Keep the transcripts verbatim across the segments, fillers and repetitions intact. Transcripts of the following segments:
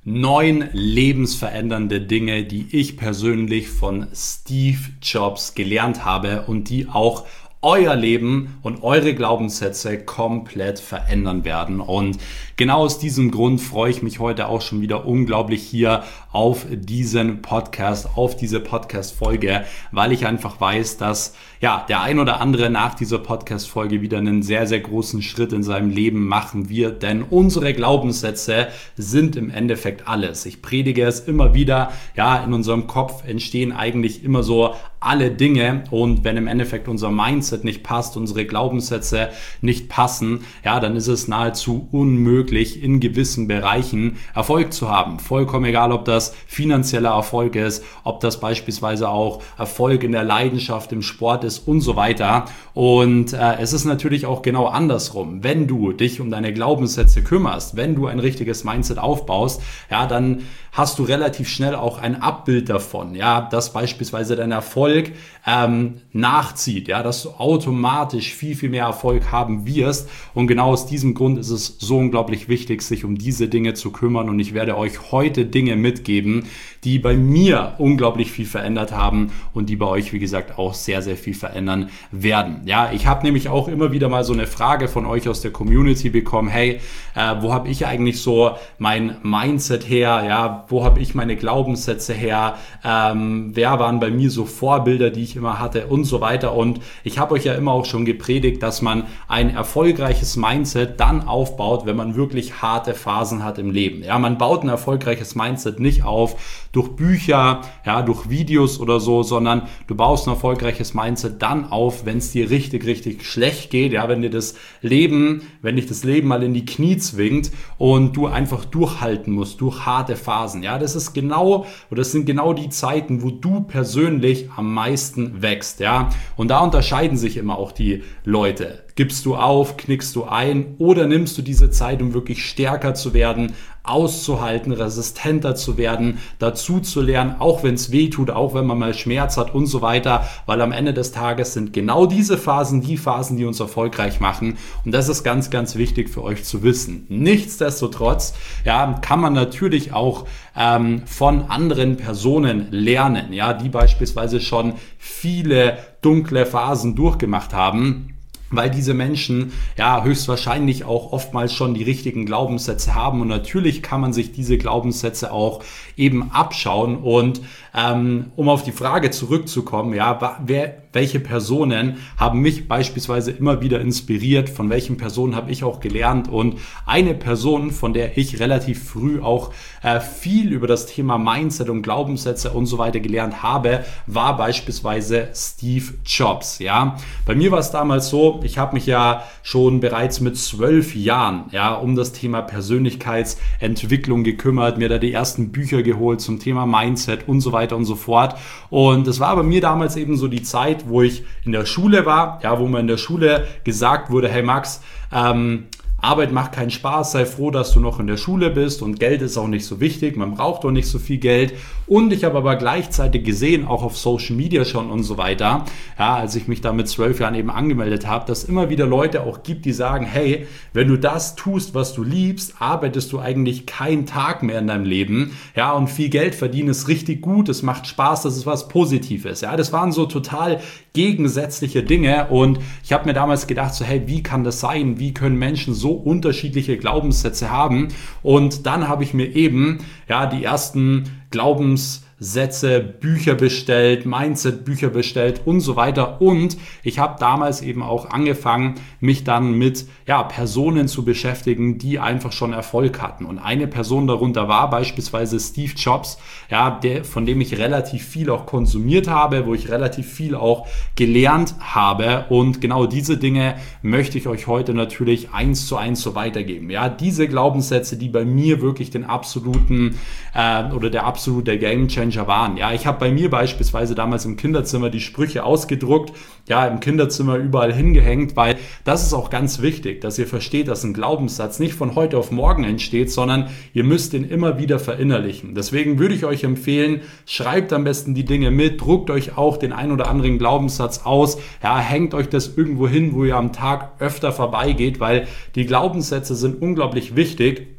Neun lebensverändernde Dinge, die ich persönlich von Steve Jobs gelernt habe und die auch euer Leben und eure Glaubenssätze komplett verändern werden. Und genau aus diesem Grund freue ich mich heute auch schon wieder unglaublich hier auf diesen Podcast, auf diese Podcast-Folge, weil ich einfach weiß, dass ja der ein oder andere nach dieser Podcast-Folge wieder einen sehr, sehr großen Schritt in seinem Leben machen wird, denn unsere Glaubenssätze sind im Endeffekt alles. Ich predige es immer wieder, ja, in unserem Kopf entstehen eigentlich immer so alle Dinge, und wenn im Endeffekt unser Mindset nicht passt, unsere Glaubenssätze nicht passen, ja, dann ist es nahezu unmöglich, in gewissen Bereichen Erfolg zu haben. Vollkommen egal, ob das finanzieller Erfolg ist, ob das beispielsweise auch Erfolg in der Leidenschaft, im Sport ist und so weiter. Und äh, es ist natürlich auch genau andersrum. Wenn du dich um deine Glaubenssätze kümmerst, wenn du ein richtiges Mindset aufbaust, ja, dann hast du relativ schnell auch ein Abbild davon, ja, dass beispielsweise dein Erfolg ähm, nachzieht, ja, dass du automatisch viel, viel mehr Erfolg haben wirst. Und genau aus diesem Grund ist es so unglaublich wichtig, sich um diese Dinge zu kümmern. Und ich werde euch heute Dinge mitgeben, die bei mir unglaublich viel verändert haben und die bei euch, wie gesagt, auch sehr, sehr viel verändern werden. Ja, ich habe nämlich auch immer wieder mal so eine Frage von euch aus der Community bekommen, hey, äh, wo habe ich eigentlich so mein Mindset her, ja, wo habe ich meine Glaubenssätze her, ähm, wer waren bei mir so Vorbilder, die ich immer hatte und so weiter. Und ich habe euch ja immer auch schon gepredigt, dass man ein erfolgreiches Mindset dann aufbaut, wenn man wirklich harte Phasen hat im Leben. Ja, man baut ein erfolgreiches Mindset nicht auf durch Bücher, ja, durch Videos oder so, sondern du baust ein erfolgreiches Mindset dann auf, wenn es dir richtig, richtig schlecht geht, ja, wenn dir das Leben, wenn dich das Leben mal in die Knie zwingt und du einfach durchhalten musst durch harte Phasen. Ja, das ist genau, oder das sind genau die Zeiten, wo du persönlich am meisten wächst, ja. Und da unterscheiden sich immer auch die Leute. Gibst du auf, knickst du ein oder nimmst du diese Zeit, um wirklich stärker zu werden, auszuhalten, resistenter zu werden, dazu zu lernen, auch wenn es weh tut, auch wenn man mal Schmerz hat und so weiter, weil am Ende des Tages sind genau diese Phasen die Phasen, die uns erfolgreich machen, und das ist ganz, ganz wichtig für euch zu wissen. Nichtsdestotrotz, ja, kann man natürlich auch ähm, von anderen Personen lernen, ja, die beispielsweise schon viele dunkle Phasen durchgemacht haben, weil diese Menschen ja höchstwahrscheinlich auch oftmals schon die richtigen Glaubenssätze haben, und natürlich kann man sich diese Glaubenssätze auch eben abschauen. Und ähm, um auf die Frage zurückzukommen, ja, wer, welche Personen haben mich beispielsweise immer wieder inspiriert, von welchen Personen habe ich auch gelernt, und eine Person, von der ich relativ früh auch äh, viel über das Thema Mindset und Glaubenssätze und so weiter gelernt habe, war beispielsweise Steve Jobs. Ja, bei mir war es damals so, ich habe mich ja schon bereits mit zwölf Jahren ja um das Thema Persönlichkeitsentwicklung gekümmert, mir da die ersten Bücher geholt zum Thema Mindset und so weiter und so fort. Und es war bei mir damals eben so die Zeit, wo ich in der Schule war, ja, wo mir in der Schule gesagt wurde, hey Max, ähm, Arbeit macht keinen Spaß, sei froh, dass du noch in der Schule bist, und Geld ist auch nicht so wichtig, man braucht doch nicht so viel Geld. Und ich habe aber gleichzeitig gesehen, auch auf Social Media schon und so weiter, ja, als ich mich da mit zwölf Jahren eben angemeldet habe, dass es immer wieder Leute auch gibt, die sagen, hey, wenn du das tust, was du liebst, arbeitest du eigentlich keinen Tag mehr in deinem Leben, ja, und viel Geld verdienen ist richtig gut, es macht Spaß, das ist was Positives, ja, das waren so total gegensätzliche Dinge, und ich habe mir damals gedacht, so, hey, wie kann das sein, wie können Menschen so unterschiedliche Glaubenssätze haben? Und dann habe ich mir eben ja die ersten Glaubenssätze, Bücher bestellt, Mindset-Bücher bestellt und so weiter, und ich habe damals eben auch angefangen, mich dann mit ja Personen zu beschäftigen, die einfach schon Erfolg hatten, und eine Person darunter war beispielsweise Steve Jobs, ja, der, von dem ich relativ viel auch konsumiert habe, wo ich relativ viel auch gelernt habe, und genau diese Dinge möchte ich euch heute natürlich eins zu eins so weitergeben. Ja, diese Glaubenssätze, die bei mir wirklich den absoluten äh, oder der absolute Gamechanger waren. Ja, ich habe bei mir beispielsweise damals im Kinderzimmer die Sprüche ausgedruckt, ja, im Kinderzimmer überall hingehängt, weil das ist auch ganz wichtig, dass ihr versteht, dass ein Glaubenssatz nicht von heute auf morgen entsteht, sondern ihr müsst ihn immer wieder verinnerlichen. Deswegen würde ich euch empfehlen, schreibt am besten die Dinge mit, druckt euch auch den ein oder anderen Glaubenssatz aus, ja, hängt euch das irgendwo hin, wo ihr am Tag öfter vorbeigeht, weil die Glaubenssätze sind unglaublich wichtig.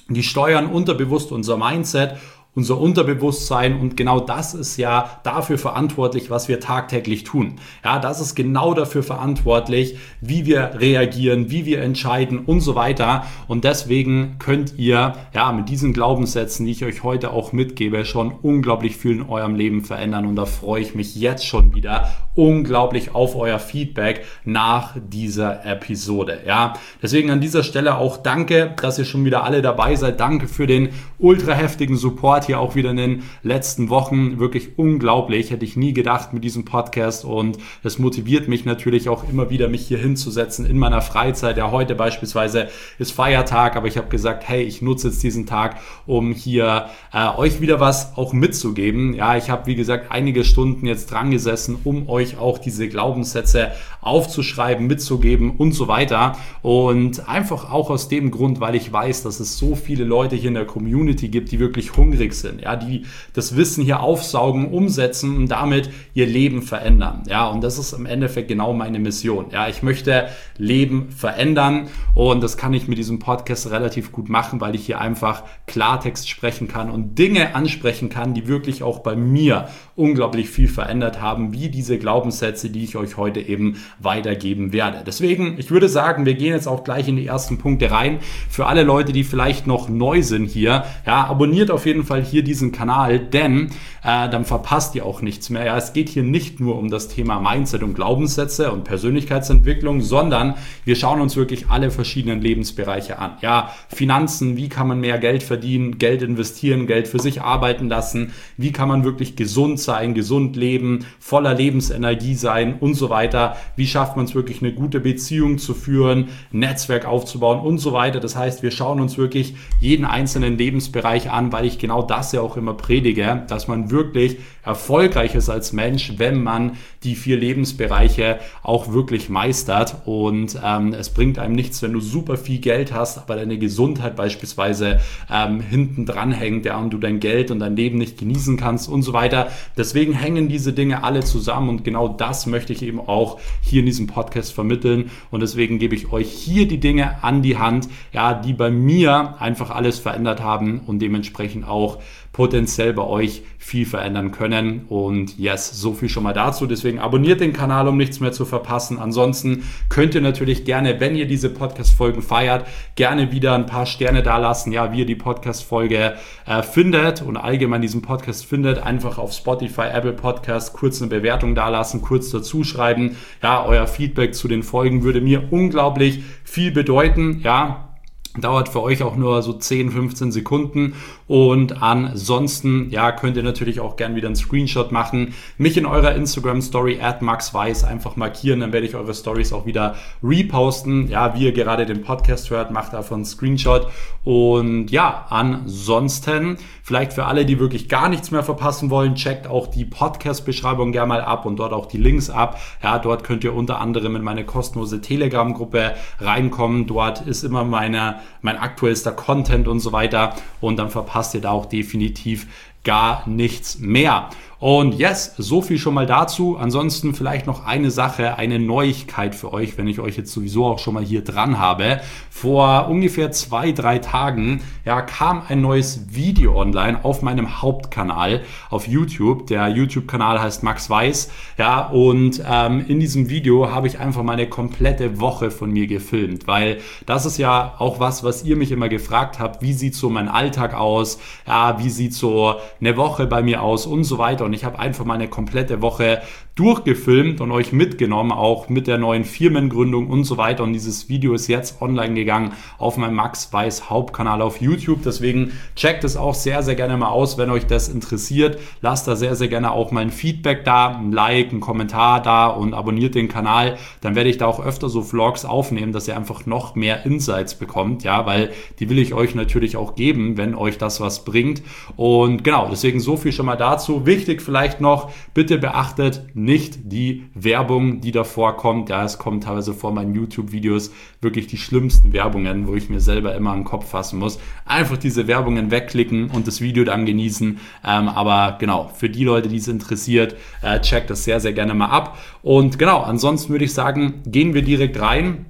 Die steuern unterbewusst unser Mindset, unser Unterbewusstsein, und genau das ist ja dafür verantwortlich, was wir tagtäglich tun. Ja, das ist genau dafür verantwortlich, wie wir reagieren, wie wir entscheiden und so weiter. Und deswegen könnt ihr ja mit diesen Glaubenssätzen, die ich euch heute auch mitgebe, schon unglaublich viel in eurem Leben verändern. Und da freue ich mich jetzt schon wieder unglaublich auf euer Feedback nach dieser Episode. Ja, deswegen an dieser Stelle auch danke, dass ihr schon wieder alle dabei seid. Danke für den ultra heftigen Support hier auch wieder in den letzten Wochen. Wirklich unglaublich. Hätte ich nie gedacht mit diesem Podcast, und das motiviert mich natürlich auch immer wieder, mich hier hinzusetzen in meiner Freizeit. Ja, heute beispielsweise ist Feiertag, aber ich habe gesagt, hey, ich nutze jetzt diesen Tag, um hier äh, euch wieder was auch mitzugeben. Ja, ich habe, wie gesagt, einige Stunden jetzt dran gesessen, um euch auch diese Glaubenssätze aufzuschreiben, mitzugeben und so weiter. Und einfach auch aus dem Grund, weil ich weiß, dass es so viele Leute hier in der Community gibt, die wirklich hungrig sind, ja, die das Wissen hier aufsaugen, umsetzen und damit ihr Leben verändern. Ja, und das ist im Endeffekt genau meine Mission. Ja, ich möchte Leben verändern, und das kann ich mit diesem Podcast relativ gut machen, weil ich hier einfach Klartext sprechen kann und Dinge ansprechen kann, die wirklich auch bei mir unglaublich viel verändert haben, wie diese Glaubenssätze, die ich euch heute eben weitergeben werde. Deswegen, ich würde sagen, wir gehen jetzt auch gleich in die ersten Punkte rein. Für alle Leute, die vielleicht noch neu sind hier, ja, abonniert auf jeden Fall hier diesen Kanal, denn äh, dann verpasst ihr auch nichts mehr. Ja, es geht hier nicht nur um das Thema Mindset und Glaubenssätze und Persönlichkeitsentwicklung, sondern wir schauen uns wirklich alle verschiedenen Lebensbereiche an. Ja, Finanzen, wie kann man mehr Geld verdienen, Geld investieren, Geld für sich arbeiten lassen, wie kann man wirklich gesund sein, gesund leben, voller Lebensenergie sein und so weiter. Wie schafft man es wirklich, eine gute Beziehung zu führen, Netzwerk aufzubauen und so weiter. Das heißt, wir schauen uns wirklich jeden einzelnen Lebensbereich an, weil ich genau das ja auch immer predige, dass man wirklich erfolgreich ist als Mensch, wenn man die vier Lebensbereiche auch wirklich meistert. Und ähm, es bringt einem nichts, wenn du super viel Geld hast, aber deine Gesundheit beispielsweise ähm, hinten dran hängt, ja, und du dein Geld und dein Leben nicht genießen kannst und so weiter. Deswegen hängen diese Dinge alle zusammen, und genau das möchte ich eben auch hier in diesem Podcast vermitteln. Und deswegen gebe ich euch hier die Dinge an die Hand, ja, die bei mir einfach alles verändert haben und dementsprechend auch potenziell bei euch viel verändern können. Und yes, so viel schon mal dazu. Deswegen abonniert den Kanal, um nichts mehr zu verpassen. Ansonsten könnt ihr natürlich gerne, wenn ihr diese Podcast-Folgen feiert, gerne wieder ein paar Sterne dalassen, ja, wie ihr die Podcast-Folge äh, findet und allgemein diesen Podcast findet. Einfach auf Spotify, Apple Podcast kurz eine Bewertung dalassen, kurz dazu schreiben. Ja, euer Feedback zu den Folgen würde mir unglaublich viel bedeuten, ja. Dauert für euch auch nur so zehn, fünfzehn Sekunden, und ansonsten, ja, könnt ihr natürlich auch gern wieder einen Screenshot machen, mich in eurer Instagram-Story at maxweiss einfach markieren, dann werde ich eure Stories auch wieder reposten, ja, wie ihr gerade den Podcast hört, macht davon einen Screenshot. Und ja, ansonsten, vielleicht für alle, die wirklich gar nichts mehr verpassen wollen, checkt auch die Podcast-Beschreibung gerne mal ab und dort auch die Links ab. Ja, dort könnt ihr unter anderem in meine kostenlose Telegram-Gruppe reinkommen, dort ist immer meine mein aktuellster Content und so weiter, und dann verpasst ihr da auch definitiv gar nichts mehr. Und yes, so viel schon mal dazu. Ansonsten vielleicht noch eine Sache, eine Neuigkeit für euch, wenn ich euch jetzt sowieso auch schon mal hier dran habe. Vor ungefähr zwei, drei Tagen ja, kam ein neues Video online auf meinem Hauptkanal auf YouTube. Der YouTube-Kanal heißt Max Weiss. Ja, und ähm, in diesem Video habe ich einfach mal eine komplette Woche von mir gefilmt, weil das ist ja auch was, was ihr mich immer gefragt habt. Wie sieht so mein Alltag aus? Ja, wie sieht so eine Woche bei mir aus und so weiter. Und ich habe einfach mal eine komplette Woche durchgefilmt und euch mitgenommen, auch mit der neuen Firmengründung und so weiter. Und dieses Video ist jetzt online gegangen auf meinem Max Weiss Hauptkanal auf YouTube. Deswegen checkt es auch sehr, sehr gerne mal aus, wenn euch das interessiert. Lasst da sehr, sehr gerne auch mal ein Feedback da, ein Like, ein Kommentar da und abonniert den Kanal. Dann werde ich da auch öfter so Vlogs aufnehmen, dass ihr einfach noch mehr Insights bekommt, ja, weil die will ich euch natürlich auch geben, wenn euch das was bringt. Und genau, deswegen so viel schon mal dazu. Wichtig vielleicht noch, bitte beachtet nicht die Werbung, die davor kommt. Ja, es kommen teilweise vor meinen YouTube-Videos wirklich die schlimmsten Werbungen, wo ich mir selber immer an den Kopf fassen muss. Einfach diese Werbungen wegklicken und das Video dann genießen. Ähm, aber genau, für die Leute, die es interessiert, äh, checkt das sehr, sehr gerne mal ab. Und genau, ansonsten würde ich sagen, gehen wir direkt rein.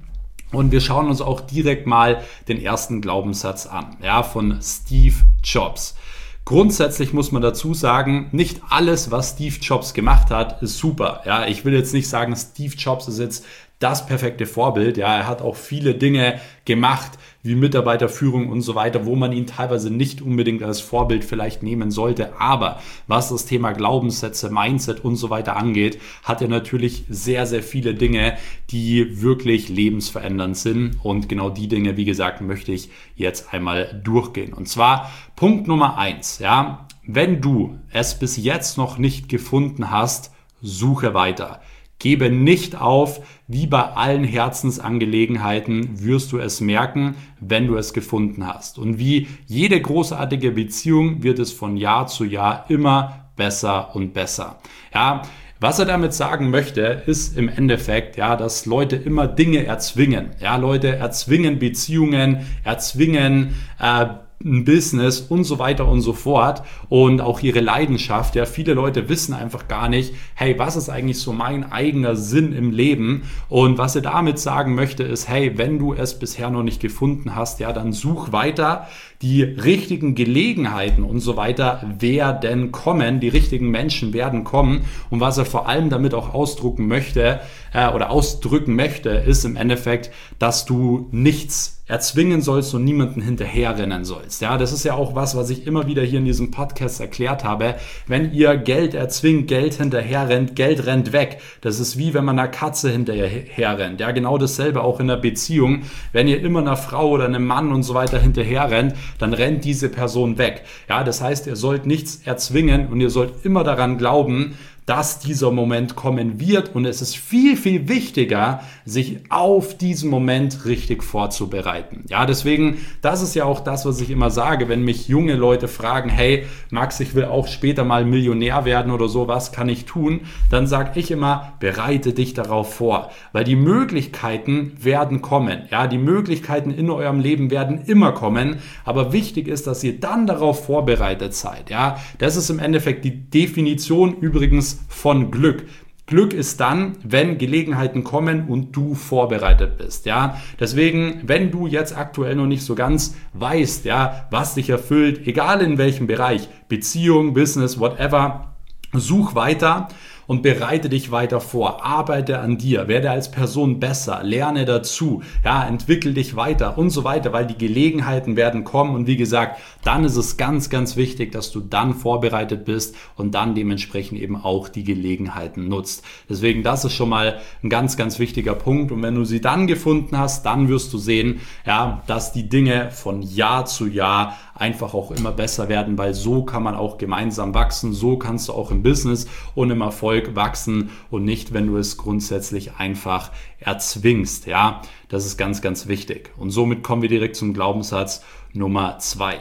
Und wir schauen uns auch direkt mal den ersten Glaubenssatz an, ja, von Steve Jobs. Grundsätzlich muss man dazu sagen, nicht alles, was Steve Jobs gemacht hat, ist super. Ja, ich will jetzt nicht sagen, Steve Jobs ist jetzt das perfekte Vorbild. Ja, er hat auch viele Dinge gemacht, wie Mitarbeiterführung und so weiter, wo man ihn teilweise nicht unbedingt als Vorbild vielleicht nehmen sollte. Aber was das Thema Glaubenssätze, Mindset und so weiter angeht, hat er natürlich sehr, sehr viele Dinge, die wirklich lebensverändernd sind. Und genau die Dinge, wie gesagt, möchte ich jetzt einmal durchgehen. Und zwar Punkt Nummer eins, ja, wenn du es bis jetzt noch nicht gefunden hast, suche weiter. Gebe nicht auf, wie bei allen Herzensangelegenheiten wirst du es merken, wenn du es gefunden hast. Und wie jede großartige Beziehung wird es von Jahr zu Jahr immer besser und besser. Ja, was er damit sagen möchte, ist im Endeffekt, ja, dass Leute immer Dinge erzwingen. Ja, Leute erzwingen Beziehungen, erzwingen äh, ein Business und so weiter und so fort und auch ihre Leidenschaft. Ja, viele Leute wissen einfach gar nicht, hey, was ist eigentlich so mein eigener Sinn im Leben? Und was er damit sagen möchte ist, hey, wenn du es bisher noch nicht gefunden hast, ja, dann such weiter. Die richtigen Gelegenheiten und so weiter werden kommen, die richtigen Menschen werden kommen. Und was er vor allem damit auch ausdrucken möchte äh, oder ausdrücken möchte, ist im Endeffekt, dass du nichts erzwingen sollst und niemanden hinterherrennen sollst. Ja, das ist ja auch was, was ich immer wieder hier in diesem Podcast erklärt habe. Wenn ihr Geld erzwingt, Geld hinterher rennt, Geld rennt weg. Das ist wie wenn man einer Katze hinterher rennt. Ja, genau dasselbe auch in der Beziehung. Wenn ihr immer einer Frau oder einem Mann und so weiter hinterher rennt, dann rennt diese Person weg. Ja, das heißt, ihr sollt nichts erzwingen und ihr sollt immer daran glauben, dass dieser Moment kommen wird, und es ist viel, viel wichtiger, sich auf diesen Moment richtig vorzubereiten. Ja, deswegen, das ist ja auch das, was ich immer sage, wenn mich junge Leute fragen, hey, Max, ich will auch später mal Millionär werden oder so, was kann ich tun? Dann sage ich immer, bereite dich darauf vor, weil die Möglichkeiten werden kommen. Ja, die Möglichkeiten in eurem Leben werden immer kommen, aber wichtig ist, dass ihr dann darauf vorbereitet seid. Ja, das ist im Endeffekt die Definition übrigens von Glück. Glück ist dann, wenn Gelegenheiten kommen und du vorbereitet bist, ja. Deswegen, wenn du jetzt aktuell noch nicht so ganz weißt, ja, was dich erfüllt, egal in welchem Bereich, Beziehung, Business, whatever, such weiter und bereite dich weiter vor. Arbeite an dir, werde als Person besser, lerne dazu, ja, entwickel dich weiter und so weiter, weil die Gelegenheiten werden kommen, und wie gesagt, dann ist es ganz, ganz wichtig, dass du dann vorbereitet bist und dann dementsprechend eben auch die Gelegenheiten nutzt. Deswegen, das ist schon mal ein ganz, ganz wichtiger Punkt, und wenn du sie dann gefunden hast, dann wirst du sehen, ja, dass die Dinge von Jahr zu Jahr einfach auch immer besser werden, weil so kann man auch gemeinsam wachsen, so kannst du auch im Business und im Erfolg wachsen und nicht, wenn du es grundsätzlich einfach erzwingst. Ja, das ist ganz, ganz wichtig. Und somit kommen wir direkt zum Glaubenssatz Nummer zwei.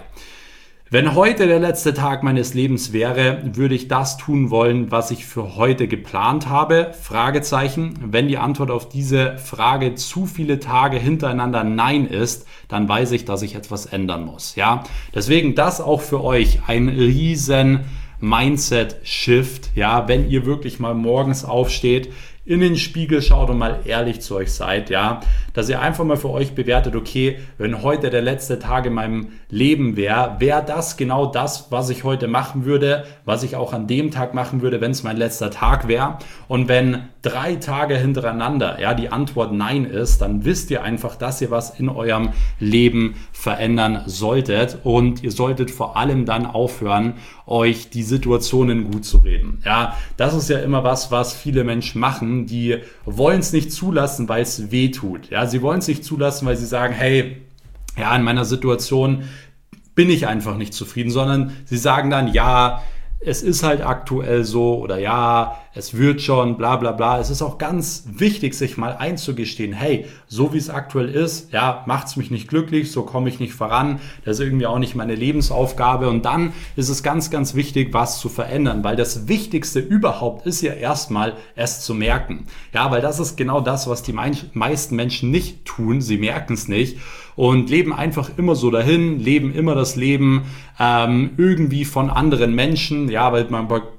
Wenn heute der letzte Tag meines Lebens wäre, würde ich das tun wollen, was ich für heute geplant habe? Fragezeichen. Wenn die Antwort auf diese Frage zu viele Tage hintereinander Nein ist, dann weiß ich, dass ich etwas ändern muss. Ja, deswegen das auch für euch ein riesen Mindset-Shift. Ja, wenn ihr wirklich mal morgens aufsteht, in den Spiegel schaut und mal ehrlich zu euch seid, ja, dass ihr einfach mal für euch bewertet, okay, wenn heute der letzte Tag in meinem Leben wäre, wäre das genau das, was ich heute machen würde, was ich auch an dem Tag machen würde, wenn es mein letzter Tag wäre. Und wenn drei Tage hintereinander, ja, die Antwort Nein ist, dann wisst ihr einfach, dass ihr was in eurem Leben verändern solltet, und ihr solltet vor allem dann aufhören, euch die Situationen gut zu reden. Ja, das ist ja immer was, was viele Menschen machen. Die wollen es nicht zulassen, weil es weh tut. Ja, sie wollen es nicht zulassen, weil sie sagen, hey, ja, in meiner Situation bin ich einfach nicht zufrieden, sondern sie sagen dann, ja, es ist halt aktuell so, oder ja, es wird schon, bla bla bla. Es ist auch ganz wichtig, sich mal einzugestehen, hey, so wie es aktuell ist, ja, macht's mich nicht glücklich, so komme ich nicht voran, das ist irgendwie auch nicht meine Lebensaufgabe, und dann ist es ganz, ganz wichtig, was zu verändern, weil das Wichtigste überhaupt ist ja erstmal, es zu merken. Ja, weil das ist genau das, was die meisten Menschen nicht tun, sie merken es nicht und leben einfach immer so dahin, leben immer das Leben ähm, irgendwie von anderen Menschen, ja, weil man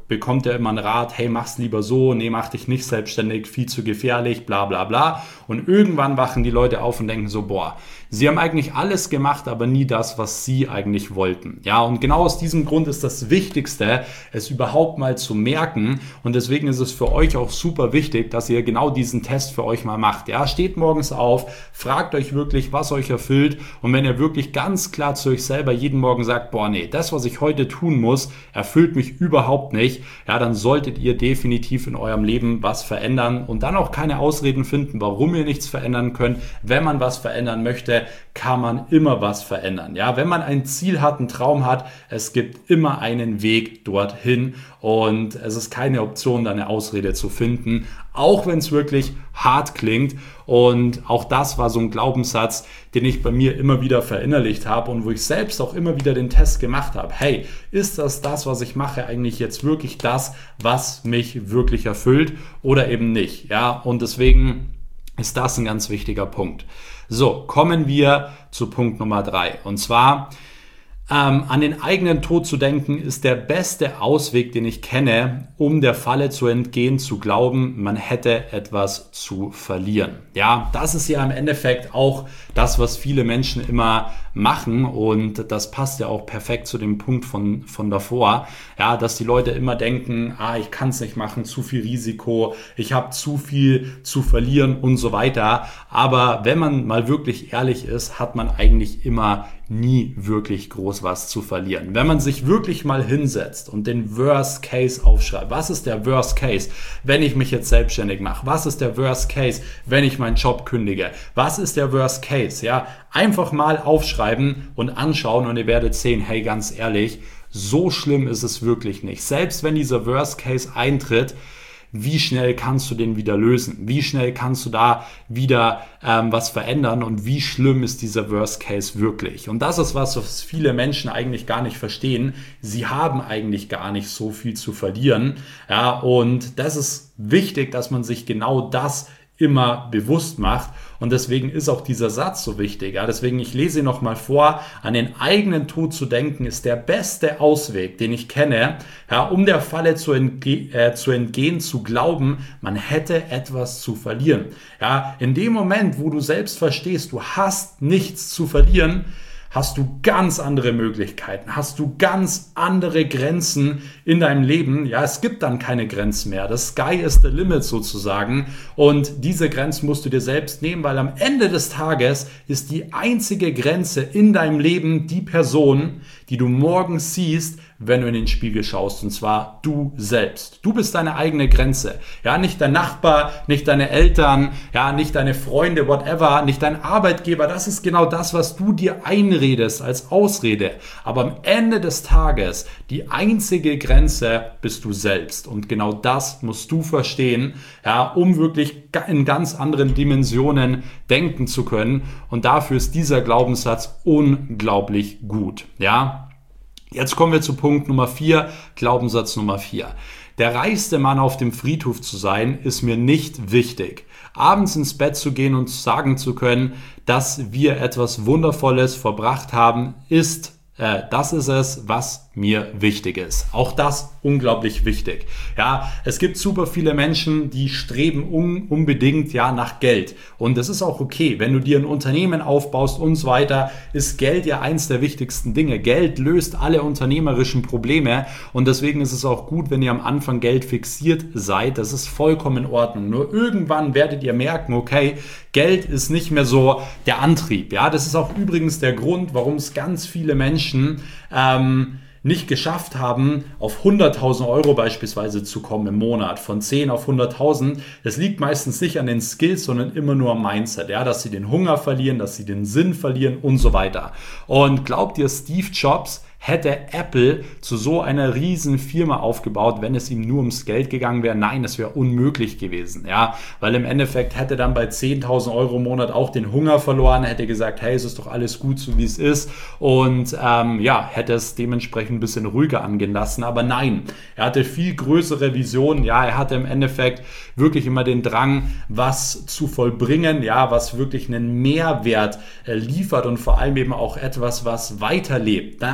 bekommt er immer einen Rat, hey, mach's lieber so, nee, mach dich nicht selbstständig, viel zu gefährlich, bla bla bla. Und irgendwann wachen die Leute auf und denken so, boah, sie haben eigentlich alles gemacht, aber nie das, was sie eigentlich wollten. Ja, und genau aus diesem Grund ist das Wichtigste, es überhaupt mal zu merken. Und deswegen ist es für euch auch super wichtig, dass ihr genau diesen Test für euch mal macht. Ja, steht morgens auf, fragt euch wirklich, was euch erfüllt. Und wenn ihr wirklich ganz klar zu euch selber jeden Morgen sagt, boah, nee, das, was ich heute tun muss, erfüllt mich überhaupt nicht, ja, dann solltet ihr definitiv in eurem Leben was verändern und dann auch keine Ausreden finden, warum ihr nichts verändern könnt. Wenn man was verändern möchte, kann man immer was verändern. Ja, wenn man ein Ziel hat, einen Traum hat, es gibt immer einen Weg dorthin und es ist keine Option, da eine Ausrede zu finden, auch wenn es wirklich hart klingt. Und auch das war so ein Glaubenssatz, den ich bei mir immer wieder verinnerlicht habe und wo ich selbst auch immer wieder den Test gemacht habe. Hey, ist das das, was ich mache, eigentlich jetzt wirklich das, was mich wirklich erfüllt oder eben nicht? Ja, und deswegen ist das ein ganz wichtiger Punkt. So, kommen wir zu Punkt Nummer drei. Und zwar, ähm, an den eigenen Tod zu denken, ist der beste Ausweg, den ich kenne, um der Falle zu entgehen, zu glauben, man hätte etwas zu verlieren. Ja, das ist ja im Endeffekt auch das, was viele Menschen immer machen und das passt ja auch perfekt zu dem Punkt von, von davor, ja, dass die Leute immer denken, ah, ich kann es nicht machen, zu viel Risiko, ich habe zu viel zu verlieren und so weiter. Aber wenn man mal wirklich ehrlich ist, hat man eigentlich immer nie wirklich groß was zu verlieren. Wenn man sich wirklich mal hinsetzt und den Worst Case aufschreibt, was ist der Worst Case, wenn ich mich jetzt selbstständig mache? Was ist der Worst Case, wenn ich meinen Job kündige? Was ist der Worst Case? Ja, einfach mal aufschreiben und anschauen und ihr werdet sehen, hey, ganz ehrlich, so schlimm ist es wirklich nicht. Selbst wenn dieser Worst Case eintritt, wie schnell kannst du den wieder lösen? Wie schnell kannst du da wieder ähm, was verändern? Und wie schlimm ist dieser Worst Case wirklich? Und das ist was, was viele Menschen eigentlich gar nicht verstehen. Sie haben eigentlich gar nicht so viel zu verlieren. Ja, und das ist wichtig, dass man sich genau das immer bewusst macht und deswegen ist auch dieser Satz so wichtig. Ja? Deswegen, ich lese ihn nochmal vor, an den eigenen Tod zu denken ist der beste Ausweg, den ich kenne, ja, um der Falle zu, entge- äh, zu entgehen, zu glauben, man hätte etwas zu verlieren. Ja? In dem Moment, wo du selbst verstehst, du hast nichts zu verlieren, hast du ganz andere Möglichkeiten, hast du ganz andere Grenzen in deinem Leben. Ja, es gibt dann keine Grenzen mehr. Das Sky is the limit sozusagen. Und diese Grenzen musst du dir selbst nehmen, weil am Ende des Tages ist die einzige Grenze in deinem Leben die Person, die du morgens siehst, wenn du in den Spiegel schaust, und zwar du selbst. Du bist deine eigene Grenze. Ja, nicht dein Nachbar, nicht deine Eltern, ja, nicht deine Freunde, whatever, nicht dein Arbeitgeber. Das ist genau das, was du dir einredest als Ausrede. Aber am Ende des Tages, die einzige Grenze bist du selbst. Und genau das musst du verstehen, ja, um wirklich in ganz anderen Dimensionen denken zu können. Und dafür ist dieser Glaubenssatz unglaublich gut. Ja. Jetzt kommen wir zu Punkt Nummer vier, Glaubenssatz Nummer vier. Der reichste Mann auf dem Friedhof zu sein, ist mir nicht wichtig. Abends ins Bett zu gehen und sagen zu können, dass wir etwas Wundervolles verbracht haben, ist, äh, das ist es, was mir wichtig ist. Auch das unglaublich wichtig. Ja, es gibt super viele Menschen, die streben un- unbedingt ja nach Geld. Und das ist auch okay. Wenn du dir ein Unternehmen aufbaust und so weiter, ist Geld ja eins der wichtigsten Dinge. Geld löst alle unternehmerischen Probleme und deswegen ist es auch gut, wenn ihr am Anfang Geld fixiert seid. Das ist vollkommen in Ordnung. Nur irgendwann werdet ihr merken, okay, Geld ist nicht mehr so der Antrieb. Ja, das ist auch übrigens der Grund, warum es ganz viele Menschen ähm, nicht geschafft haben, auf hunderttausend Euro beispielsweise zu kommen im Monat, von zehn auf hunderttausend. Das liegt meistens nicht an den Skills, sondern immer nur am Mindset, ja, dass sie den Hunger verlieren, dass sie den Sinn verlieren und so weiter. Und glaubt ihr, Steve Jobs hätte Apple zu so einer riesen Firma aufgebaut, wenn es ihm nur ums Geld gegangen wäre? Nein, das wäre unmöglich gewesen, ja, weil im Endeffekt hätte dann bei zehntausend Euro im Monat auch den Hunger verloren, hätte gesagt, hey, es ist doch alles gut, so wie es ist und ähm, ja, hätte es dementsprechend ein bisschen ruhiger angehen lassen, aber nein, er hatte viel größere Visionen, ja, er hatte im Endeffekt wirklich immer den Drang, was zu vollbringen, ja, was wirklich einen Mehrwert äh, liefert und vor allem eben auch etwas, was weiterlebt, na, äh,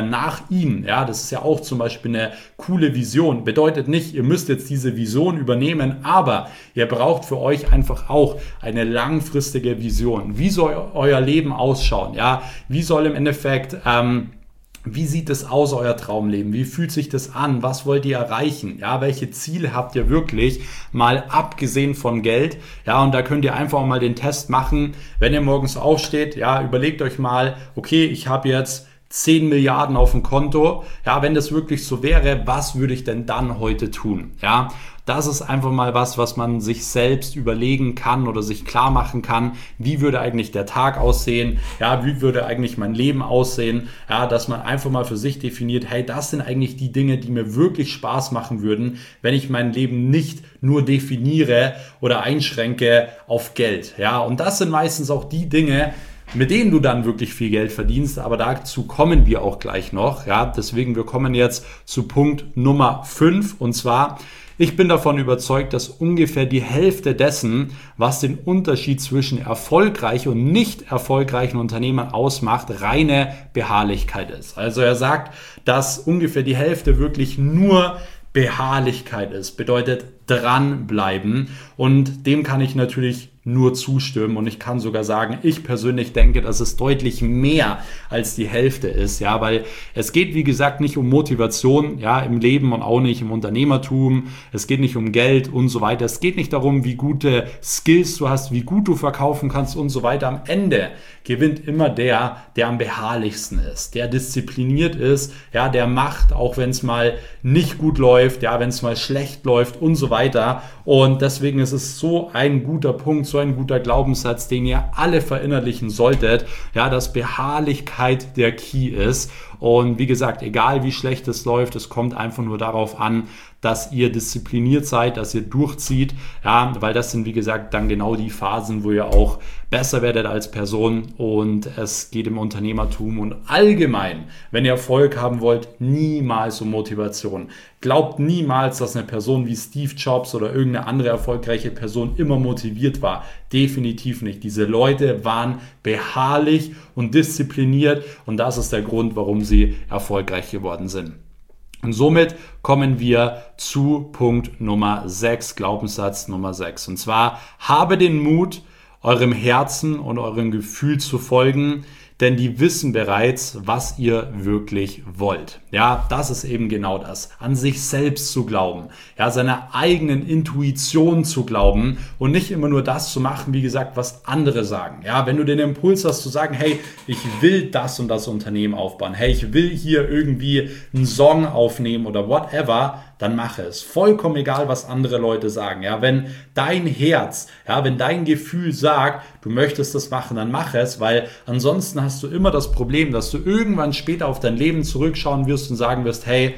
nach ihm. Ja, das ist ja auch zum Beispiel eine coole Vision. Bedeutet nicht, ihr müsst jetzt diese Vision übernehmen, aber ihr braucht für euch einfach auch eine langfristige Vision. Wie soll euer Leben ausschauen? Ja, wie soll im Endeffekt ähm, Wie sieht es aus, euer Traumleben? Wie fühlt sich das an? Was wollt ihr erreichen? Ja, welche Ziele habt ihr wirklich? Mal abgesehen von Geld. Ja, und da könnt ihr einfach mal den Test machen. Wenn ihr morgens aufsteht, ja, überlegt euch mal, okay, ich habe jetzt zehn Milliarden auf dem Konto. Ja, wenn das wirklich so wäre, was würde ich denn dann heute tun? Ja, das ist einfach mal was, was man sich selbst überlegen kann oder sich klar machen kann. Wie würde eigentlich der Tag aussehen? Ja, wie würde eigentlich mein Leben aussehen? Ja, dass man einfach mal für sich definiert, hey, das sind eigentlich die Dinge, die mir wirklich Spaß machen würden, wenn ich mein Leben nicht nur definiere oder einschränke auf Geld. Ja, und das sind meistens auch die Dinge, mit denen du dann wirklich viel Geld verdienst, aber dazu kommen wir auch gleich noch. Ja, deswegen, wir kommen jetzt zu Punkt Nummer fünf, und zwar, ich bin davon überzeugt, dass ungefähr die Hälfte dessen, was den Unterschied zwischen erfolgreichen und nicht erfolgreichen Unternehmern ausmacht, reine Beharrlichkeit ist. Also er sagt, dass ungefähr die Hälfte wirklich nur Beharrlichkeit ist, bedeutet dranbleiben, und dem kann ich natürlich nur zustimmen, und ich kann sogar sagen, ich persönlich denke, dass es deutlich mehr als die Hälfte ist, ja, weil es geht, wie gesagt, nicht um Motivation, ja, im Leben und auch nicht im Unternehmertum, es geht nicht um Geld und so weiter, es geht nicht darum, wie gute Skills du hast, wie gut du verkaufen kannst und so weiter. Am Ende gewinnt immer der, der am beharrlichsten ist, der diszipliniert ist, ja, der macht, auch wenn es mal nicht gut läuft, ja, wenn es mal schlecht läuft und so weiter. Und deswegen ist es so ein guter Punkt, so ein guter Glaubenssatz, den ihr alle verinnerlichen solltet, ja, dass Beharrlichkeit der Key ist. Und wie gesagt, egal wie schlecht es läuft, es kommt einfach nur darauf an, dass ihr diszipliniert seid, dass ihr durchzieht, ja, weil das sind, wie gesagt, dann genau die Phasen, wo ihr auch besser werdet als Person, und es geht im Unternehmertum und allgemein, wenn ihr Erfolg haben wollt, niemals um Motivation. Glaubt niemals, dass eine Person wie Steve Jobs oder irgendeine andere erfolgreiche Person immer motiviert war. Definitiv nicht. Diese Leute waren beharrlich und diszipliniert, und das ist der Grund, warum sie erfolgreich geworden sind. Und somit kommen wir zu Punkt Nummer sechs, Glaubenssatz Nummer sechs. Und zwar, habe den Mut, eurem Herzen und eurem Gefühl zu folgen, denn die wissen bereits, was ihr wirklich wollt. Ja, das ist eben genau das. An sich selbst zu glauben, ja, seiner eigenen Intuition zu glauben und nicht immer nur das zu machen, wie gesagt, was andere sagen. Ja, wenn du den Impuls hast zu sagen, hey, ich will das und das Unternehmen aufbauen, hey, ich will hier irgendwie einen Song aufnehmen oder whatever, dann mache es. Vollkommen egal, was andere Leute sagen. Ja, wenn dein Herz, ja, wenn dein Gefühl sagt, du möchtest das machen, dann mach es, weil ansonsten hast du immer das Problem, dass du irgendwann später auf dein Leben zurückschauen wirst und sagen wirst, hey,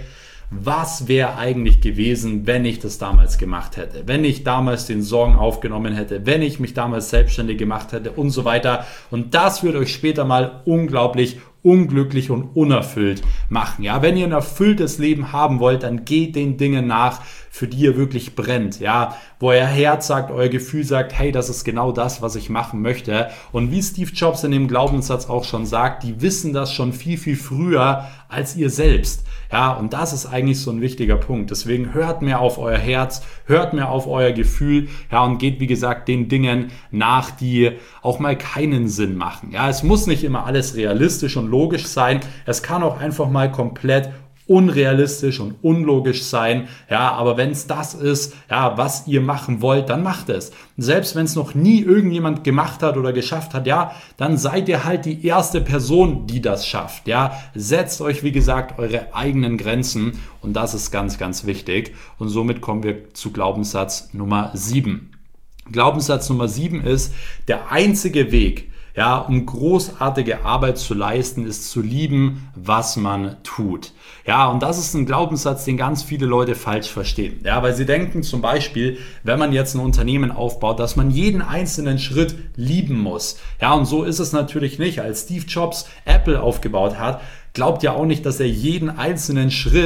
was wäre eigentlich gewesen, wenn ich das damals gemacht hätte, wenn ich damals den Song aufgenommen hätte, wenn ich mich damals selbstständig gemacht hätte und so weiter. Und das wird euch später mal unglaublich unglücklich und unerfüllt machen. Ja, wenn ihr ein erfülltes Leben haben wollt, dann geht den Dingen nach, für die ihr wirklich brennt. Ja, wo euer Herz sagt, euer Gefühl sagt, hey, das ist genau das, was ich machen möchte. Und wie Steve Jobs in dem Glaubenssatz auch schon sagt, die wissen das schon viel, viel früher als ihr selbst. Ja, und das ist eigentlich so ein wichtiger Punkt. Deswegen hört mehr auf euer Herz, hört mehr auf euer Gefühl, ja, und geht, wie gesagt, den Dingen nach, die auch mal keinen Sinn machen. Ja, es muss nicht immer alles realistisch und logisch sein. Es kann auch einfach mal komplett unrealistisch und unlogisch sein, ja, aber wenn es das ist, ja, was ihr machen wollt, dann macht es. Und selbst wenn es noch nie irgendjemand gemacht hat oder geschafft hat, ja, dann seid ihr halt die erste Person, die das schafft, ja. Setzt euch, wie gesagt, eure eigenen Grenzen, und das ist ganz, ganz wichtig. Und somit kommen wir zu Glaubenssatz Nummer sieben. Glaubenssatz Nummer sieben ist, der einzige Weg, ja, um großartige Arbeit zu leisten, ist zu lieben, was man tut. Ja, und das ist ein Glaubenssatz, den ganz viele Leute falsch verstehen. Ja, weil sie denken zum Beispiel, wenn man jetzt ein Unternehmen aufbaut, dass man jeden einzelnen Schritt lieben muss. Ja, und so ist es natürlich nicht. Als Steve Jobs Apple aufgebaut hat, glaubt ja auch nicht, dass er jeden einzelnen Schritt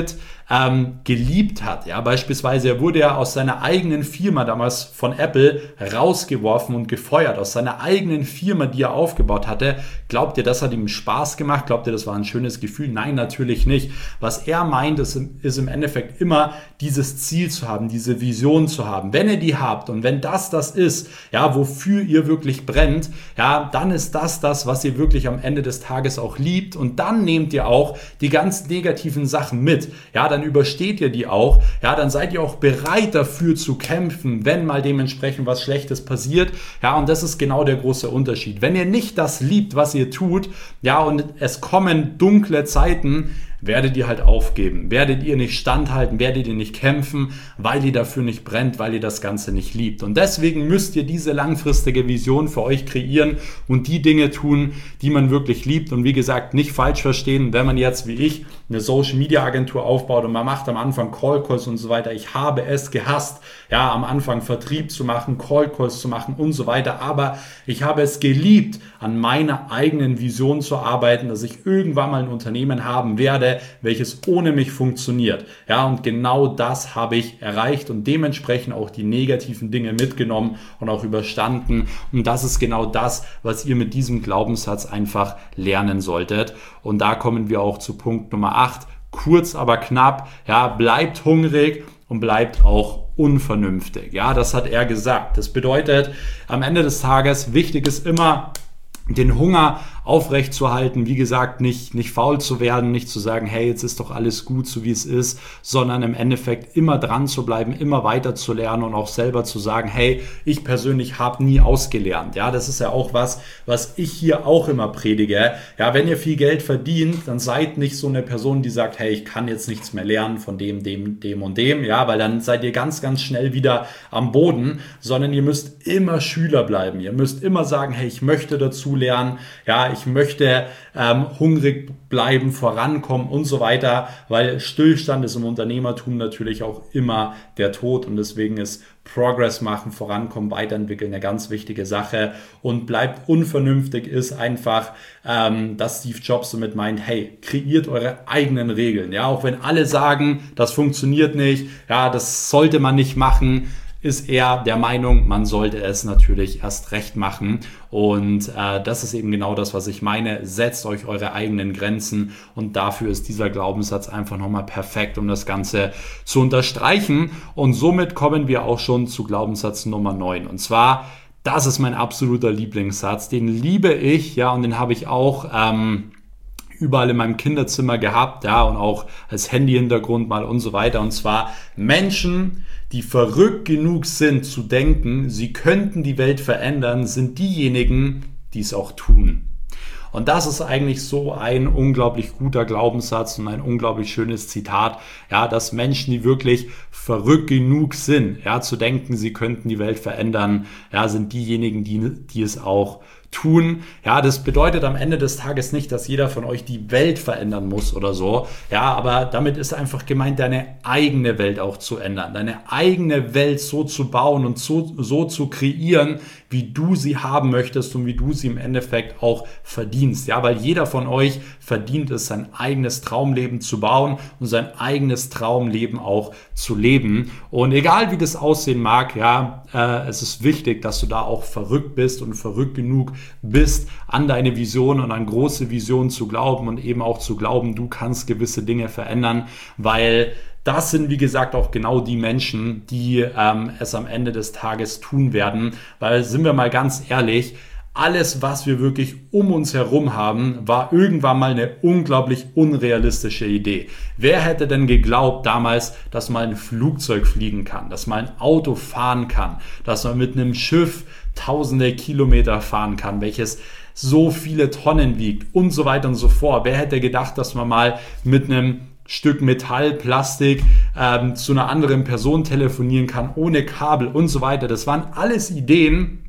ähm, geliebt hat. Ja, beispielsweise, er wurde ja aus seiner eigenen Firma damals von Apple rausgeworfen und gefeuert, aus seiner eigenen Firma, die er aufgebaut hatte. Glaubt ihr, das hat ihm Spaß gemacht? Glaubt ihr, das war ein schönes Gefühl? Nein, natürlich nicht. Was er meint, ist, ist im Endeffekt immer dieses Ziel zu haben, diese Vision zu haben. Wenn ihr die habt und wenn das das ist, ja, wofür ihr wirklich brennt, ja, dann ist das das, was ihr wirklich am Ende des Tages auch liebt, und dann nehmt ihr auch die ganz negativen Sachen mit. Ja, dann übersteht ihr die auch. Ja, dann seid ihr auch bereit dafür zu kämpfen, wenn mal dementsprechend was Schlechtes passiert. Ja, und das ist genau der große Unterschied. Wenn ihr nicht das liebt, was ihr tut, ja, und es kommen dunkle Zeiten, werdet ihr halt aufgeben, werdet ihr nicht standhalten, werdet ihr nicht kämpfen, weil ihr dafür nicht brennt, weil ihr das Ganze nicht liebt. Und deswegen müsst ihr diese langfristige Vision für euch kreieren und die Dinge tun, die man wirklich liebt. Und wie gesagt, nicht falsch verstehen, wenn man jetzt wie ich eine Social Media Agentur aufbaut und man macht am Anfang Call Calls und so weiter. Ich habe es gehasst, ja, am Anfang Vertrieb zu machen, Call Calls zu machen und so weiter. Aber ich habe es geliebt, an meiner eigenen Vision zu arbeiten, dass ich irgendwann mal ein Unternehmen haben werde, welches ohne mich funktioniert. Ja, und genau das habe ich erreicht und dementsprechend auch die negativen Dinge mitgenommen und auch überstanden. Und das ist genau das, was ihr mit diesem Glaubenssatz einfach lernen solltet. Und da kommen wir auch zu Punkt Nummer acht. Kurz, aber knapp. Ja, bleibt hungrig und bleibt auch unvernünftig. Ja, das hat er gesagt. Das bedeutet, am Ende des Tages, wichtig ist immer, den Hunger aufrechtzuerhalten, wie gesagt, nicht, nicht faul zu werden, nicht zu sagen, hey, jetzt ist doch alles gut, so wie es ist, sondern im Endeffekt immer dran zu bleiben, immer weiter zu lernen und auch selber zu sagen, hey, ich persönlich habe nie ausgelernt. Ja, das ist ja auch was, was ich hier auch immer predige. Ja, wenn ihr viel Geld verdient, dann seid nicht so eine Person, die sagt, hey, ich kann jetzt nichts mehr lernen von dem, dem, dem und dem, ja, weil dann seid ihr ganz, ganz schnell wieder am Boden, sondern ihr müsst immer Schüler bleiben. Ihr müsst immer sagen, hey, ich möchte dazu lernen, ja, ich möchte ähm, hungrig bleiben, vorankommen und so weiter, weil Stillstand ist im Unternehmertum natürlich auch immer der Tod, und deswegen ist Progress machen, vorankommen, weiterentwickeln eine ganz wichtige Sache. Und bleibt unvernünftig ist einfach, ähm, dass Steve Jobs damit meint, hey, kreiert eure eigenen Regeln, ja, auch wenn alle sagen, das funktioniert nicht, ja, das sollte man nicht machen, ist er der Meinung, man sollte es natürlich erst recht machen. Und äh, das ist eben genau das, was ich meine. Setzt euch eure eigenen Grenzen, und dafür ist dieser Glaubenssatz einfach nochmal perfekt, um das Ganze zu unterstreichen. Und somit kommen wir auch schon zu Glaubenssatz Nummer neun. Und zwar, das ist mein absoluter Lieblingssatz. Den liebe ich, ja, und den habe ich auch ähm, überall in meinem Kinderzimmer gehabt, ja, und auch als Handyhintergrund mal und so weiter. Und zwar: Menschen, die verrückt genug sind zu denken, sie könnten die Welt verändern, sind diejenigen, die es auch tun. Und das ist eigentlich so ein unglaublich guter Glaubenssatz und ein unglaublich schönes Zitat, ja, dass Menschen, die wirklich verrückt genug sind, ja, zu denken, sie könnten die Welt verändern, ja, sind diejenigen, die, die es auch tun. Ja, das bedeutet am Ende des Tages nicht, dass jeder von euch die Welt verändern muss oder so. Ja, aber damit ist einfach gemeint, deine eigene Welt auch zu ändern, deine eigene Welt so zu bauen und so, so zu kreieren, wie du sie haben möchtest und wie du sie im Endeffekt auch verdienst. Ja, weil jeder von euch verdient es, sein eigenes Traumleben zu bauen und sein eigenes Traumleben auch zu leben. Und egal wie das aussehen mag, ja, äh, es ist wichtig, dass du da auch verrückt bist und verrückt genug bist, an deine Vision und an große Visionen zu glauben und eben auch zu glauben, du kannst gewisse Dinge verändern, weil das sind, wie gesagt, auch genau die Menschen, die ähm, es am Ende des Tages tun werden. Weil, sind wir mal ganz ehrlich, alles, was wir wirklich um uns herum haben, war irgendwann mal eine unglaublich unrealistische Idee. Wer hätte denn geglaubt damals, dass mal ein Flugzeug fliegen kann, dass mal ein Auto fahren kann, dass man mit einem Schiff tausende Kilometer fahren kann, welches so viele Tonnen wiegt und so weiter und so fort. Wer hätte gedacht, dass man mal mit einem Stück Metall, Plastik ähm, zu einer anderen Person telefonieren kann, ohne Kabel und so weiter. Das waren alles Ideen,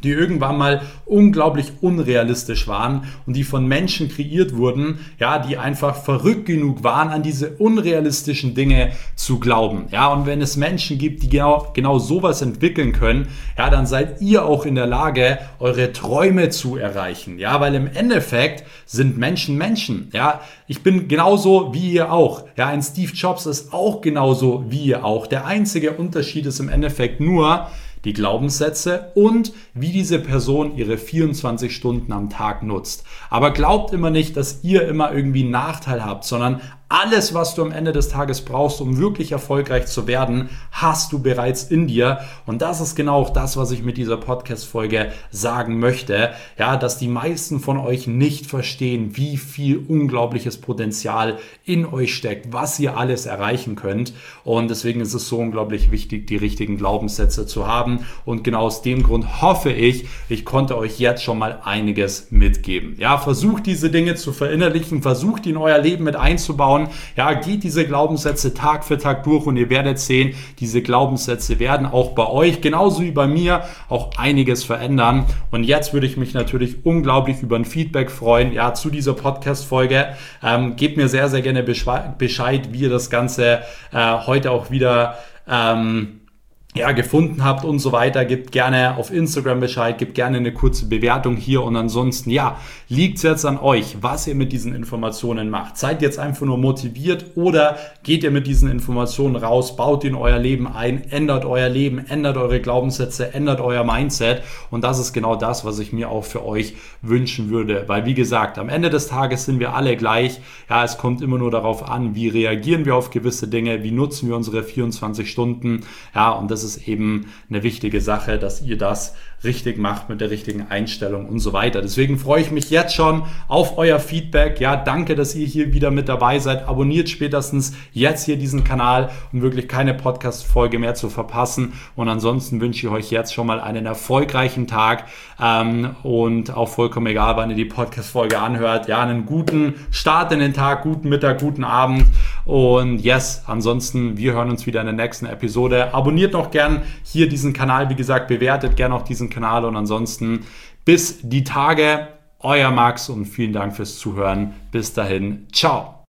die irgendwann mal unglaublich unrealistisch waren und die von Menschen kreiert wurden, ja, die einfach verrückt genug waren, an diese unrealistischen Dinge zu glauben. Ja, und wenn es Menschen gibt, die genau, genau sowas entwickeln können, ja, dann seid ihr auch in der Lage, eure Träume zu erreichen. Ja, weil im Endeffekt sind Menschen Menschen. Ja, ich bin genauso wie ihr auch. Ja, ein Steve Jobs ist auch genauso wie ihr auch. Der einzige Unterschied ist im Endeffekt nur die Glaubenssätze und wie diese Person ihre vierundzwanzig Stunden am Tag nutzt. Aber glaubt immer nicht, dass ihr immer irgendwie einen Nachteil habt, sondern alles, was du am Ende des Tages brauchst, um wirklich erfolgreich zu werden, hast du bereits in dir. Und das ist genau auch das, was ich mit dieser Podcast-Folge sagen möchte. Ja, dass die meisten von euch nicht verstehen, wie viel unglaubliches Potenzial in euch steckt, was ihr alles erreichen könnt. Und deswegen ist es so unglaublich wichtig, die richtigen Glaubenssätze zu haben. Und genau aus dem Grund hoffe ich, ich konnte euch jetzt schon mal einiges mitgeben. Ja, versucht diese Dinge zu verinnerlichen, versucht die in euer Leben mit einzubauen. Ja, geht diese Glaubenssätze Tag für Tag durch und ihr werdet sehen, diese Glaubenssätze werden auch bei euch, genauso wie bei mir, auch einiges verändern. Und jetzt würde ich mich natürlich unglaublich über ein Feedback freuen, ja, zu dieser Podcast-Folge. Ähm, gebt mir sehr, sehr gerne Bescheid, wie ihr das Ganze äh, heute auch wieder ähm, ja, gefunden habt und so weiter. Gebt gerne auf Instagram Bescheid, gebt gerne eine kurze Bewertung hier und ansonsten, ja, liegt es jetzt an euch, was ihr mit diesen Informationen macht. Seid ihr jetzt einfach nur motiviert oder geht ihr mit diesen Informationen raus, baut die in euer Leben ein, ändert euer Leben, ändert eure Glaubenssätze, ändert euer Mindset und das ist genau das, was ich mir auch für euch wünschen würde, weil wie gesagt, am Ende des Tages sind wir alle gleich. Ja, es kommt immer nur darauf an, wie reagieren wir auf gewisse Dinge, wie nutzen wir unsere vierundzwanzig Stunden, ja, und das ist eben eine wichtige Sache, dass ihr das richtig macht mit der richtigen Einstellung und so weiter. Deswegen freue ich mich jetzt schon auf euer Feedback. Ja, danke, dass ihr hier wieder mit dabei seid. Abonniert spätestens jetzt hier diesen Kanal, um wirklich keine Podcast-Folge mehr zu verpassen. Und ansonsten wünsche ich euch jetzt schon mal einen erfolgreichen Tag ähm, und auch vollkommen egal, wann ihr die Podcast-Folge anhört. Ja, einen guten Start in den Tag, guten Mittag, guten Abend und yes, ansonsten, wir hören uns wieder in der nächsten Episode. Abonniert noch gern hier diesen Kanal, wie gesagt, bewertet gern auch diesen Kanal und ansonsten bis die Tage, euer Max und vielen Dank fürs Zuhören. Bis dahin, ciao.